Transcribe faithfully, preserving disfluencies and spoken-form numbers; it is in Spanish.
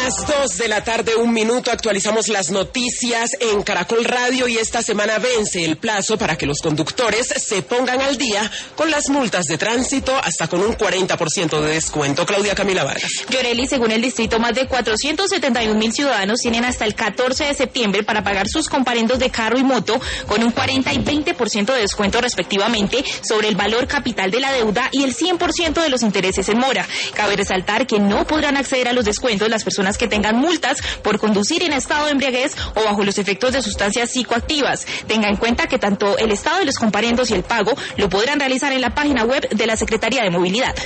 las dos de la tarde, un minuto, actualizamos las noticias en Caracol Radio y esta semana vence el plazo para que los conductores se pongan al día con las multas de tránsito hasta con un cuarenta por ciento de descuento. Claudia Camila Vargas. Yoreli, según el distrito, más de cuatrocientos setenta y un mil ciudadanos tienen hasta el catorce de septiembre para pagar sus comparendos de carro y moto con un cuarenta y veinte por ciento de descuento respectivamente sobre el valor capital de la deuda y el cien por ciento de los intereses en mora. Cabe resaltar que no podrán acceder a los descuentos las personas que tengan multas por conducir en estado de embriaguez o bajo los efectos de sustancias psicoactivas. Tenga en cuenta que tanto el estado de los comparendos y el pago lo podrán realizar en la página web de la Secretaría de Movilidad.